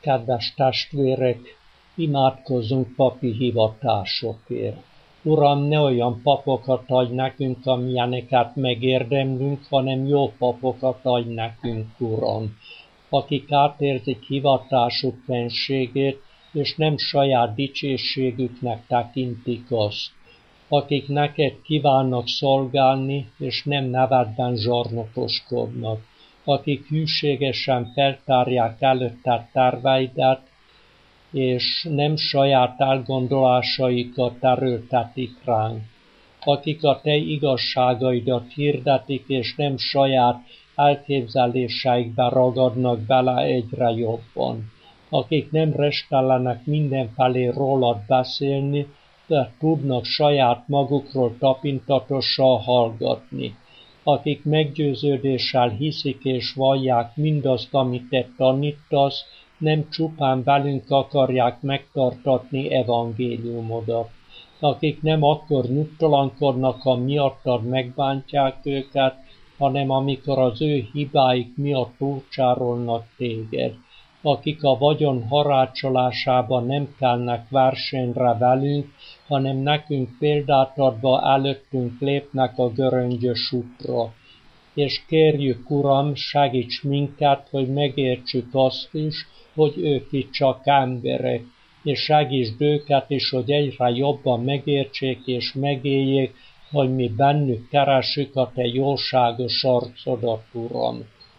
Kedves testvérek, imádkozzunk papi hivatásokért. Uram, ne olyan papokat adj nekünk, amilyeneket megérdemlünk, hanem jó papokat adj nekünk, Uram, akik átérzik hivatásuk fenségét, és nem saját dicsőségüknek tekintik azt, akik neked kívánnak szolgálni, és nem nevedben zsarnokoskodnak, akik hűségesen feltárják előtted terveidet, és nem saját elgondolásaikat erőltetik ránk, akik a te igazságaidat hirdetik, és nem saját elképzeléseikbe ragadnak bele egyre jobban, akik nem restellenek mindenfelé rólad beszélni, de tudnak saját magukról tapintatosan hallgatni, akik meggyőződéssel hiszik és vallják mindazt, amit te tanítasz, nem csupán velünk akarják megtartatni evangéliumodat, akik nem akkor nyugtalankodnak, ha miattad megbántják őket, hanem amikor az ő hibáik miatt túlcsárolnak téged, akik a vagyon harácsolásában nem kelnek versenyre velünk, hanem nekünk példát adva előttünk lépnek a göröngyös útra. És kérjük, Uram, segíts minket, hogy megértsük azt is, hogy ők itt csak emberek, és segítsd őket is, hogy egyre jobban megértsék és megéljék, hogy mi bennük keressük a te jóságos arcodat, Uram.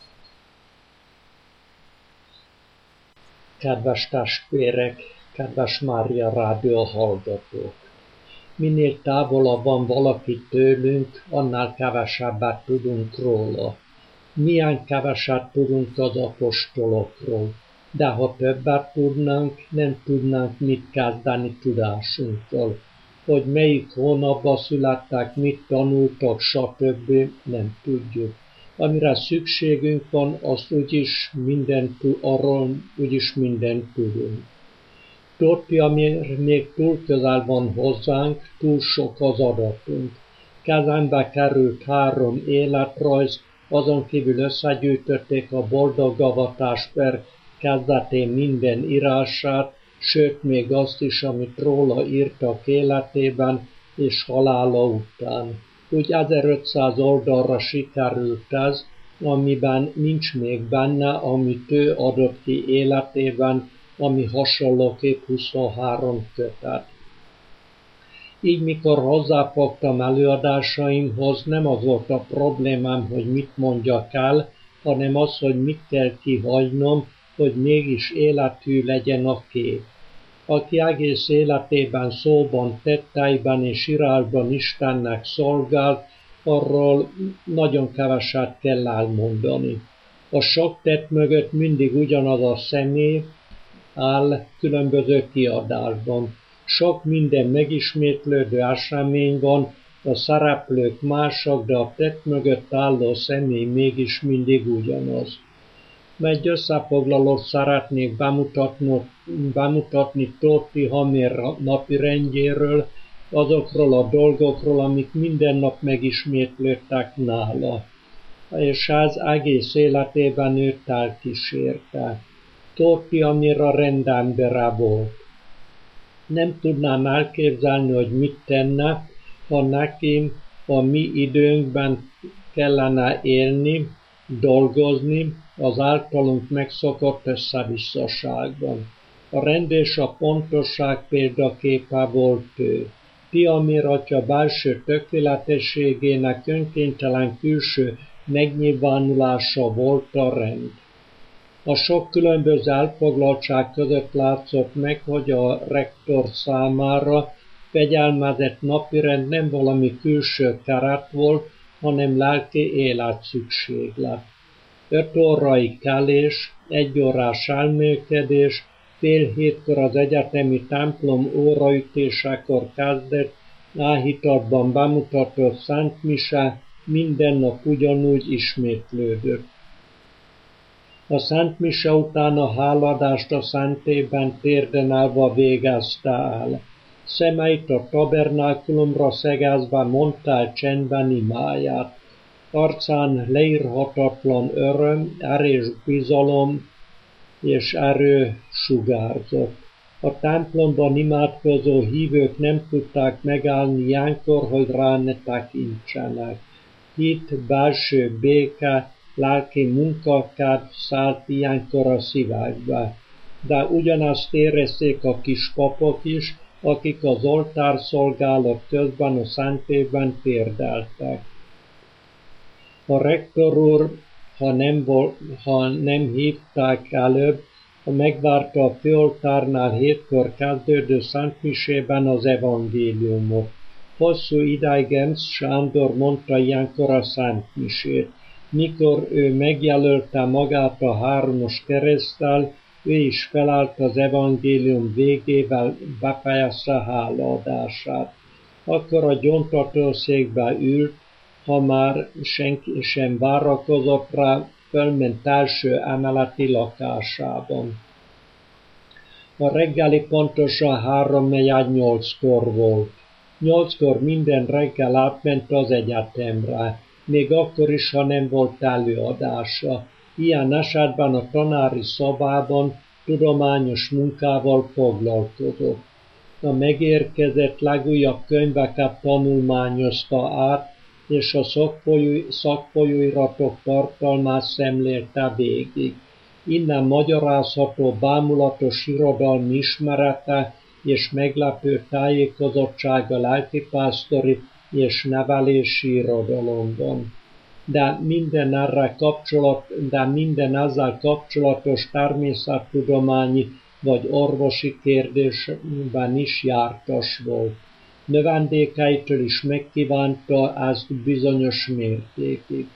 Kedves testvérek, kedves Mária Rádió hallgatók! Minél távolabb van valaki tőlünk, annál kevesebbet tudunk róla. Milyen keveset tudunk az apostolokról, de ha többet tudnánk, nem tudnánk mit kezdeni tudásunkkal. Hogy melyik hónapban születtek, mit tanultak, stb. Nem tudjuk. Amire szükségünk van, azt arról úgyis mindent tudunk. Torti, ami még túl közel van hozzánk, túl sok az adatunk. Kezembe került 3 életrajz, azon kívül összegyűjtötték a boldogavatás per kezdetén minden írását, sőt még azt is, amit róla írtak életében és halála után. Úgy 1500 oldalra sikerült ez, amiben nincs még benne, amit ő adott ki életében, ami hasonlóképp 23 kötet. Így mikor hozzáfogtam előadásaimhoz, nem az volt a problémám, hogy mit mondjak el, hanem az, hogy mit kell kihagynom, hogy mégis életű legyen a kép. Aki egész életében szóban, tetteiben és írásban Istennek szolgál, arról nagyon keveset kell elmondani. A sok tett mögött mindig ugyanaz a személy áll különböző kiadásban. Sok minden megismétlődő esemény van, a szereplők mások, de a tett mögött álló személy mégis mindig ugyanaz. Egy összefoglalót szeretnék bemutatni Torti Hamér napirendjéről, azokról a dolgokról, amik minden nap megismétlődtek nála, és ez egész életében őt elkísérte. Torti Hamér a rendembere volt. Nem tudnám elképzelni, hogy mit tenne, ha neki a mi időnkben kellene élni, dolgozni az általunk megszokott összevisszaságban. A rend és a pontosság példaképe volt ő. Tihammér atya belső tökéletességének önkéntelen külső megnyilvánulása volt a rend. A sok különböző elfoglaltság között látszott meg, hogy a rektor számára fegyelmezett napirend nem valami külső keret volt, hanem lelki életszükséglet. 5 órai kelés, 1 órás elmélkedés, fél 7-kor az egyetemi templom óraütésekor kezdett, áhítatban bemutatott Szent Mise minden nap ugyanúgy ismétlődött. A Szent Mise után a háladást a szentében térden állva végezte el. Szemeit a tabernákulumra szegezve mondta el csendben imáját. Arcán leírhatatlan öröm, erős bizalom és erő sugárzott. A templomban imádkozó hívők nem tudták megállni ilyenkor, hogy rá ne tekintsenek. Hit, belső béke, lelki munkakedv szállt ilyenkor a szívekbe. De ugyanazt érezték a kis papok is, akik az oltárszolgálat közben a szentélyben térdeltek. A rektor úr, ha nem hívták előbb, megvárta a főoltárnál 7-kor kezdődő szentmisében az evangéliumot. Hosszú ideig Encz Sándor mondta ilyenkor a szentmisét. Mikor ő megjelölte magát a 3-as kereszttel, ő is felállt az evangélium végével, befejezte hálaadását. Akkor a gyóntatószékbe ült, ha már senki sem várakozott rá, fölment első emeleti lakásában. A reggeli pontosan 7:45-kor volt. 8-kor minden reggel átment az egyetemre, még akkor is, ha nem volt előadása. Ilyen esetben a tanári szobában tudományos munkával foglalkozott. A megérkezett legújabb könyveket tanulmányozta át, és a szakfolyóiratok tartalmát szemlélte végig. Innen magyarázható bámulatos irodalmi ismerete és meglepő tájékozottsága lelkipásztori és nevelési irodalomban. De minden ezzel kapcsolatos természettudományi vagy orvosi kérdésben is jártas volt. Növendékeitől is megkívánta ezt bizonyos mértékig.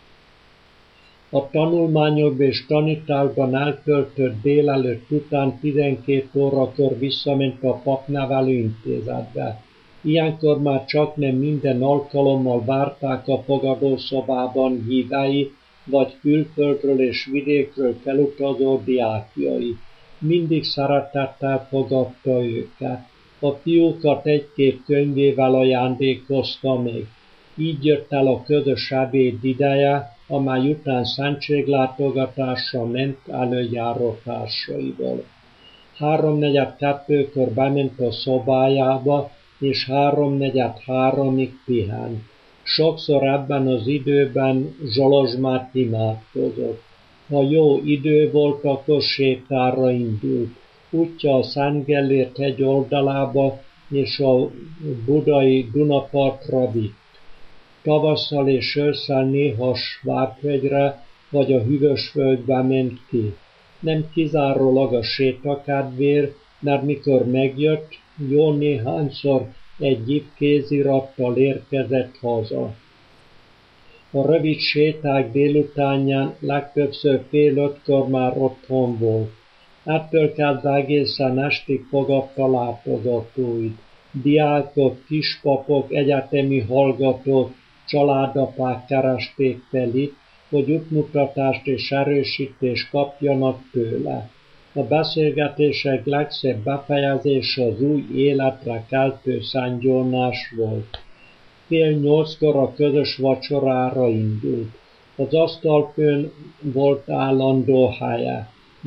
A tanulmányokban és tanításban eltöltött délelőtt után 12 órakor visszament a papnevelő intézetbe. Ilyenkor már csaknem minden alkalommal várták a fogadószobában hívei, vagy külföldről és vidékről felutazó diákjai. Mindig szeretettel fogadta őket. A fiúkat 1-2 könyvével ajándékozta még. Így jött el a közös ebéd ideje, amely után szentséglátogatásra ment előjáró társaival. 3:45-kor bement a szobájába, és 3:45-ig pihent. Sokszor ebben az időben Zsolozsmát imádkozott. Ha jó idő volt, akkor sétára indult. Útja a Szent Gellért hegy oldalába és a budai Dunapartra vitt. Tavasszal és ősszel néha Svábhegyre vagy a Hűvösvölgybe ment ki. Nem kizárólag a sétakedvéért, mert mikor megjött, jó néhányszor egy gyip kézirattal érkezett haza. A rövid séták délutánján legtöbbször 4:30-kor már otthon volt. Ettől kezdve egészen estig fogadta látogatóit. Diákok, kispapok, egyetemi hallgatók, családapák keresték fel itt, hogy útmutatást és erősítést kapjanak tőle. A beszélgetések legszebb befejezése az új életre keltő szentgyónás volt. 7:30-kor a közös vacsorára indult. Az asztalfőn volt állandó helye.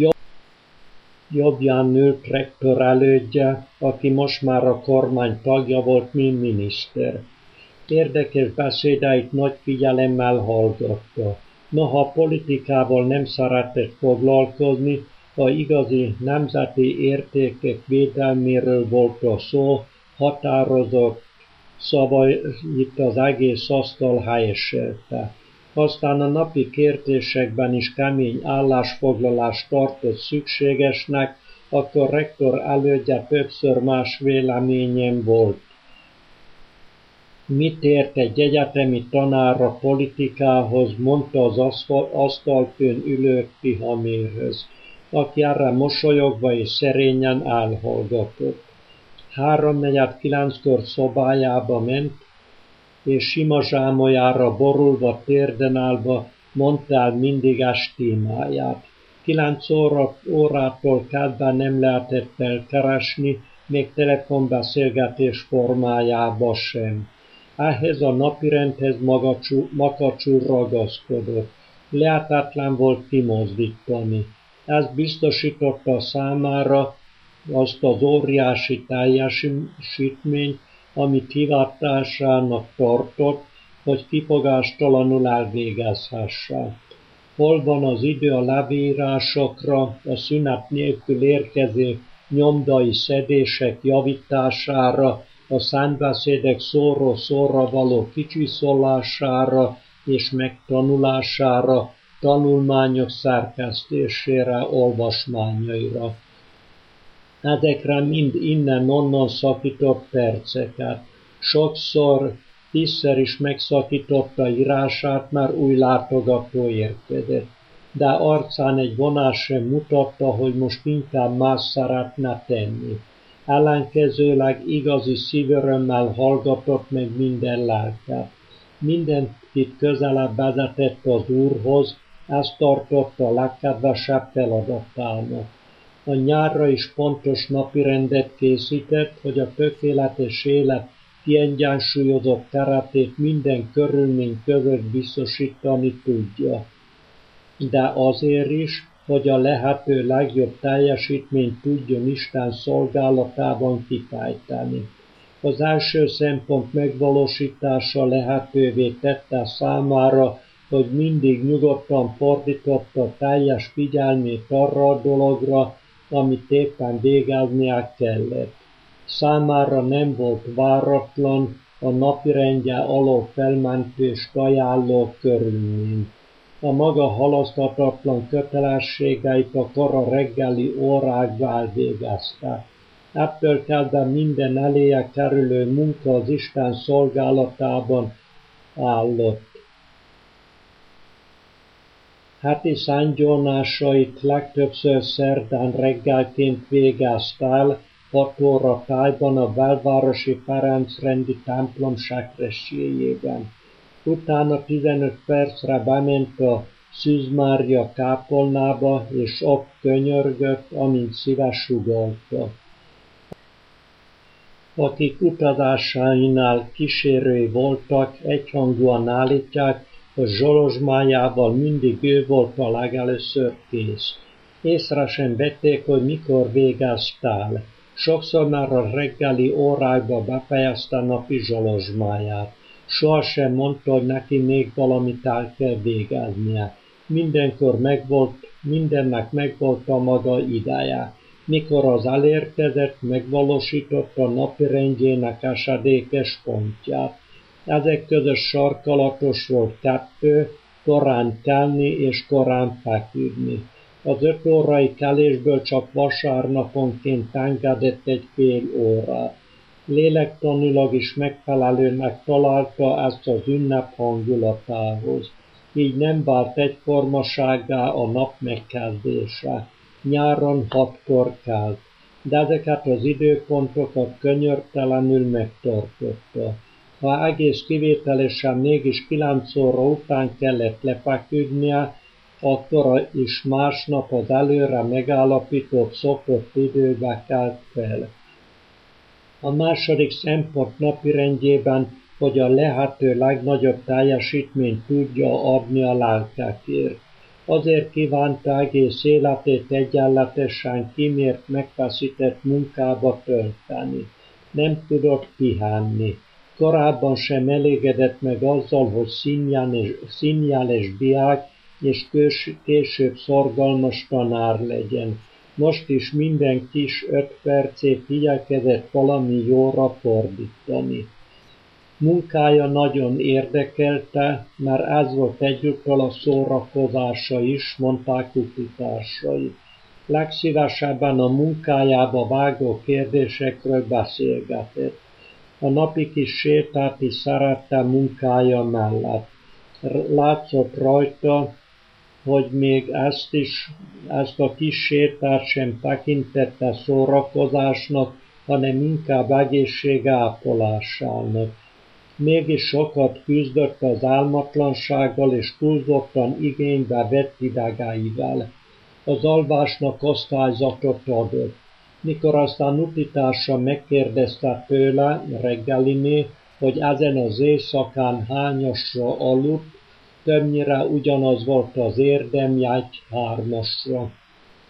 Jobbján ült rektor elődje, aki most már a kormány tagja volt, mint miniszter. Érdekes beszédeit nagy figyelemmel hallgatta. Noha a politikával nem szeretett foglalkozni, ha igazi nemzeti értékek védelméről volt a szó, határozott szavait az egész asztal helyeselte. Aztán a napi kérdésekben is kemény állásfoglalást tartott szükségesnek, akkor rektor elődje többször más véleményen volt. Mit ért egy egyetemi tanár a politikához, mondta az asztalfőn ülő Tihamérhöz, aki erre mosolyogva és szerényen elhallgatott. 3:49-kor szobájába ment, és sima zsámolyára borulva, térden állva mondta el mindig témáját. 9 órától kezdve nem lehetett elkeresni, még telefonbeszélgetés formájába sem. Ehhez a napirendhez makacsul ragaszkodott. Lehetetlen volt kimozdítani. Ez biztosította számára azt az óriási teljesítményt, amit hivatásának tartott, hogy kifogástalanul elvégezhesse. Hol van az idő a leírásokra, a szünet nélkül érkező nyomdai szedések javítására, a szentbeszédek szóról szóra való kicsiszollására és megtanulására, tanulmányok szerkesztésére, olvasmányaira. Ezekre mind innen-onnan szakított perceket. Sokszor 10-szer is megszakította írását, már új látogató érkezett. De arcán egy vonás sem mutatta, hogy most inkább más szeretne tenni. Ellenkezőleg igazi szívörömmel hallgatott meg minden lelket. Mindenkit közelebb vezetett az Úrhoz, ezt tartotta a legkedvesebb feladatának. A nyárra is pontos napirendet készített, hogy a tökéletes élet kiegyensúlyozott keretét minden körülmény között biztosítani tudja. De azért is, hogy a lehető legjobb teljesítményt tudjon Isten szolgálatában kifejteni. Az első szempont megvalósítása lehetővé tette számára, hogy mindig nyugodtan fordította teljes figyelmét arra a dologra, amit éppen végeznie kellett. Számára nem volt váratlan a napirendje alól felmentést ajánló körülmény. A maga halaszthatatlan kötelességeit a kora reggeli órákba elvégezte. Ettől kezdve minden eléje kerülő munka az Isten szolgálatában állott. Heti szentgyónásait legtöbbször szerdán reggelként végezte el, 6 óra tájban a belvárosi Ferencrendi templom sekrestyéjében. Utána 15 percre bement a Szűz Mária kápolnába, és ott könyörgött, amint szíve sugallta. Akik utazásainál kísérői voltak, egyhangúan állítják, hogy Zsolozsmájával mindig ő volt a legelőször kész. Észre sem vették, hogy mikor végezte el. Sokszor már a reggeli órákba befejezte napi zsolozsmáját. Sohasem mondta, hogy neki még valamit el kell végeznie. Mindennek megvolt a maga ideje. Mikor az elérkezett, megvalósította napirendjének esedékes pontját. Ezek között sarkalatos volt 2, korán kelni és korán feküdni. Az 5 órai kelésből csak vasárnaponként engedett egy fél órát. Lélektanilag is megfelelőnek találta ezt az ünnep hangulatához. Így nem vált egyformasággá a nap megkezdése. Nyáron 6-kor kelt, de ezeket az időpontokat könyörtelenül megtartotta. Ha egész kivételesen mégis 9 óra után kellett lefeküdnie, akkor is másnap az előre megállapított szokott időbe kelt fel. A második szempont napirendjében, hogy a lehető legnagyobb teljesítményt tudja adni a lelkekért. Azért kívánta egész életét egyenletesen kimért, megfeszített munkába tölteni. Nem tudott pihenni. Korábban sem elégedett meg azzal, hogy színjeles diák és később szorgalmas tanár legyen. Most is minden kis 5 percét igyekezett valami jóra fordítani. Munkája nagyon érdekelte, mert ez volt egyúttal a szórakozása is, mondták utótársai. Legszívesebben a munkájába vágó kérdésekről beszélgetett. A napi kis sétát is szerette munkája mellett. Látszott rajta, hogy még ezt a kis sétát sem tekintette szórakozásnak, hanem inkább egészség ápolásának. Mégis sokat küzdött az álmatlansággal és túlzottan igénybe vett idegeivel. Az alvásnak osztályzatot adott. Mikor aztán utitársa megkérdezte tőle reggeliné, hogy ezen az éjszakán hányasra aludt, többnyire ugyanaz volt az érdemje, egy 3-asra.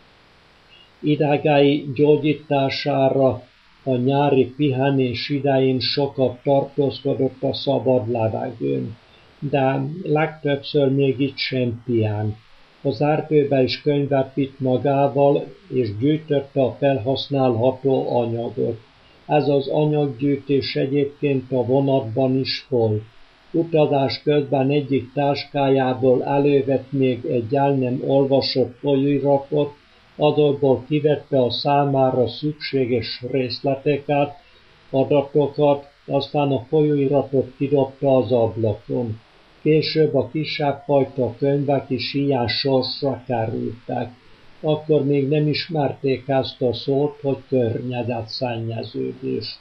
Idegei gyógyítására a nyári pihenés idején sokat tartózkodott a szabad levegőn, de legtöbbször még itt sem pihen. Az erdőbe is könyvet vitt magával, és gyűjtötte a felhasználható anyagot. Ez az anyaggyűjtés egyébként a vonatban is volt. Utazás közben egyik táskájából elővett még egy el nem olvasott folyóiratot, azokból kivette a számára szükséges részleteket, adatokat, aztán a folyóiratot kidobta az ablakon. Később a kisebb fajta könyvek is ilyen sorsra kerültek. Akkor még nem ismerték ezt a szót, hogy környezetszennyeződés.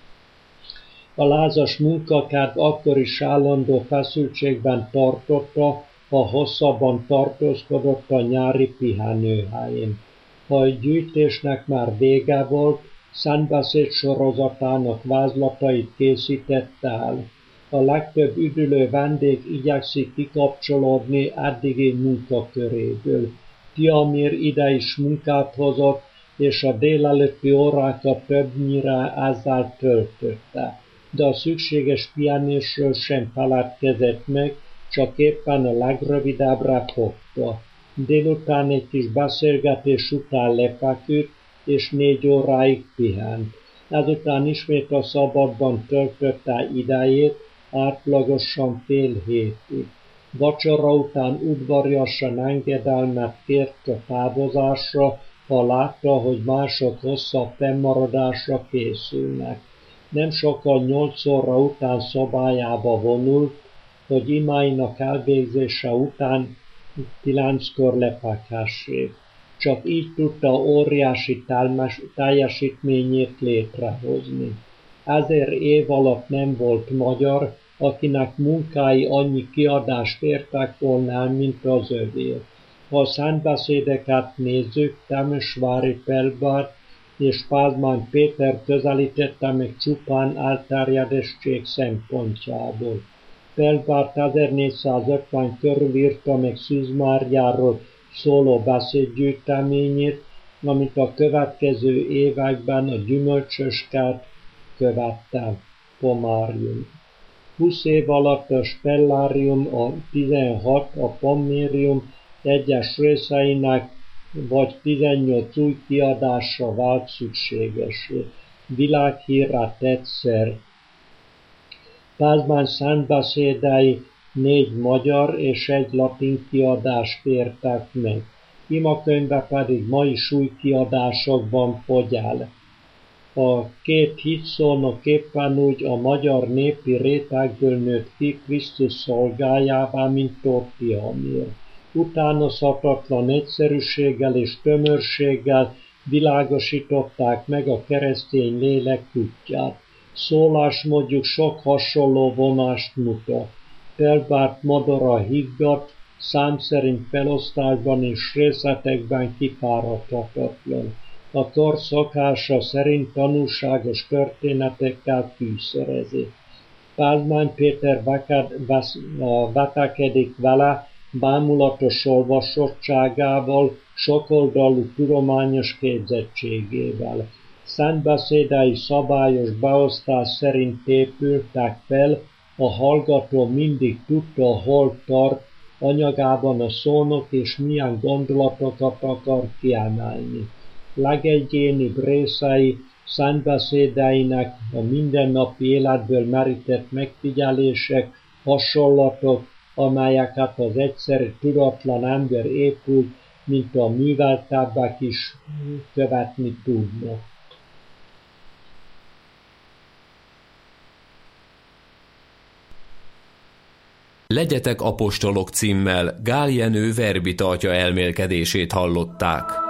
A lázas munkakárt akkor is állandó feszültségben tartotta, ha hosszabban tartózkodott a nyári pihenőhelyén. Ha a gyűjtésnek már vége volt, szentbeszéd sorozatának vázlatait készítette el. A legtöbb üdülő vendég igyekszik kikapcsolódni eddigi munkaköréből. Tiamir ide is munkát hozott, és a délelőtti órákat többnyire ezzel töltötte. De a szükséges pihenésről sem feledkezett meg, csak éppen a legrövidebbre fogta. Délután egy kis beszélgetés után lefeküdt, és 4 óráig pihent. Ezután ismét a szabadban töltötte idejét, átlagosan fél hétig. Vacsora után udvariasan engedelmet kért a távozásra, ha látta, hogy mások hosszabb fennmaradásra készülnek. Nem sokkal 8 óra után szobájába vonult, hogy imáinak elvégzése után 9-kor lefekhessék. Csak így tudta óriási teljesítményét létrehozni. 1000 év alatt nem volt magyar, akinek munkái annyi kiadást értek volna el, mint az övé. Ha a szentbeszédeket nézzük, Temesvári Pelbár és Pázmány Péter közelítette meg csupán elterjedettség szempontjából. Pelbárt 1450 körül írta meg Szűz Máriáról szóló beszédgyűjteményét, amit a következő években a gyümölcsös kert követte, Pomárium. 20 év alatt a Stellárium, a 16, a Pommérium egyes részeinek vagy 18 új kiadásra vált szükségesé. Világhírre tett szert. Pázmány szentbeszédei 4 magyar és 1 latin kiadást értek meg. Imakönyve pedig mai súlykiadásokban fogy el. A 2 hitszónok éppen úgy a magyar népi rétegből nőtt ki Krisztus szolgájává, mint Tóth Tiamir. Utánozhatatlan egyszerűséggel és tömörséggel világosították meg a keresztény lélek útját. Szólásmódjuk sok hasonló vonást mutat. Pelbárt modora higgadt, szám szerint felosztásban és részletekben kifáradhatatlan. A kor szokása szerint tanulságos történetekkel fűszerezi. Pázmány Péter vetekedik vele, bámulatos olvasottságával, sokoldalú tudományos képzettségével. Szentbeszédei szabályos beosztás szerint épültek fel, a hallgató mindig tudta, hol tart, anyagában a szónok és milyen gondolatokat akar kiemelni. Legegyénibb részei szentbeszédeinek a mindennapi életből merített megfigyelések, hasonlatok, amelyeket az egyszerű tudatlan ember épült, mint a műveltebbek is követni tudnak. Legyetek apostolok címmel Gál Jenő verbitartja elmélkedését hallották.